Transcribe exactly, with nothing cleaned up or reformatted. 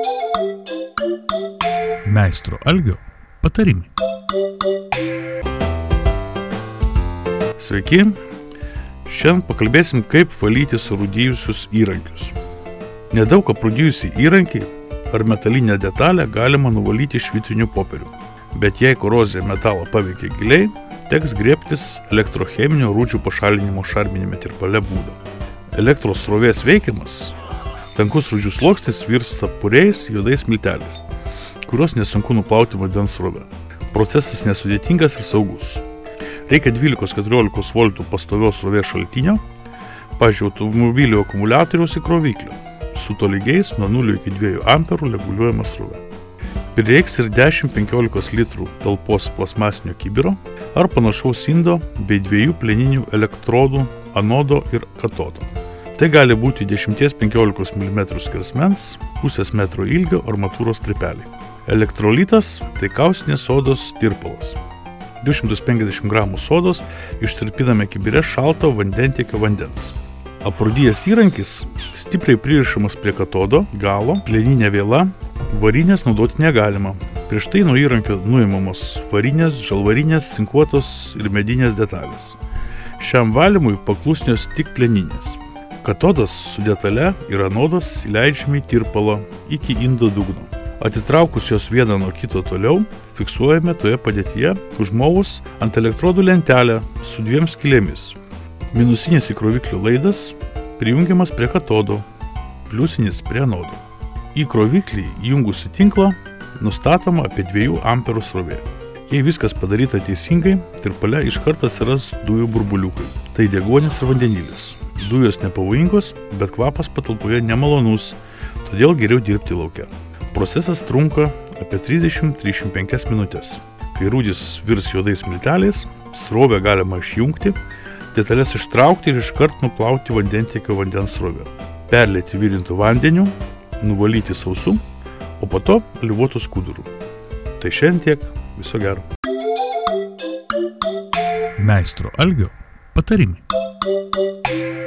Meistro Algio patarimai. Sveiki, šiandien pakalbėsim, kaip valyti surūdijusius įrankius. Nedaug aprūdijusi įrankį ar metalinę detalę galima nuvalyti švitriniu popieriu, bet jei korozija metalą paveikia giliai, teks griebtis elektrocheminio rūdžių pašalinimo šarminėme tirpale būdo. Elektros srovės veikiamas, tankus rūdžių sluoksnis virsta puriais juodais milteliais, kuriuos nesunku nuplauti vandens srove. Procesas nesudėtingas ir saugus. Reikia dvylikos keturiolikos voltų pastovios srovės šaltinio, pavyzdžiui, automobilio akumuliatoriaus įkroviklio, su tolygiais nuo nulio iki dviejų amperų reguliuojama srove. Prireiks ir dešimt penkiolikos litrų talpos plasmasinio kibiro ar panašaus indo bei dviejų plieninių elektrodų anodo ir katodo. Tai gali būti dešimt penkiolikos milimetrų skersmens, pusės metro ilgio armatūros strypeliai. Elektrolitas – tai kausinės sodos tirpalas. du šimtus penkiasdešimt gramų sodos ištirpiname kibire šalto vandentiekio vandens. Aprūdijęs įrankis stipriai pririšamas prie katodo, galo, plieninė viela, varinės naudoti negalima. Prieš tai nuo įrankio nuimamos varinės, žalvarinės, cinkuotos ir medinės detalės. Šiam valymui paklusnios tik plieninės. Katodas su detale ir anodas įleidžiami į tirpalą iki indo dugno. Atitraukus jos vieną nuo kito toliau, fiksuojame toje padėtyje užmovus ant elektrodų lentelę su dviem skylėmis. Minusinis įkroviklio laidas prijungiamas prie katodo, pliusinis prie anodo. Į kroviklį įjungus į tinklą nustatoma apie dviejų amperų srovė. Jei viskas padaryta teisingai, tirpale iš karto atsiras dujų burbuliukai. Tai deguonis ir vandenilis. Dujos nepavojingos, bet kvapas patalpoje nemalonus, todėl geriau dirbti lauke. Procesas trunka apie trisdešimt iki trisdešimt penkias minutės. Kai rūdis virs juodais milteliais, srovę galima išjungti, detalės ištraukti ir iškart nuplauti vandentiekio vandens srovę. Perlieti virintų vandeniu, nuvalyti sausu, o po to alyvuotų skuduru. Tai šiandien tiek. Viso gero. Meistro Algio patarimai.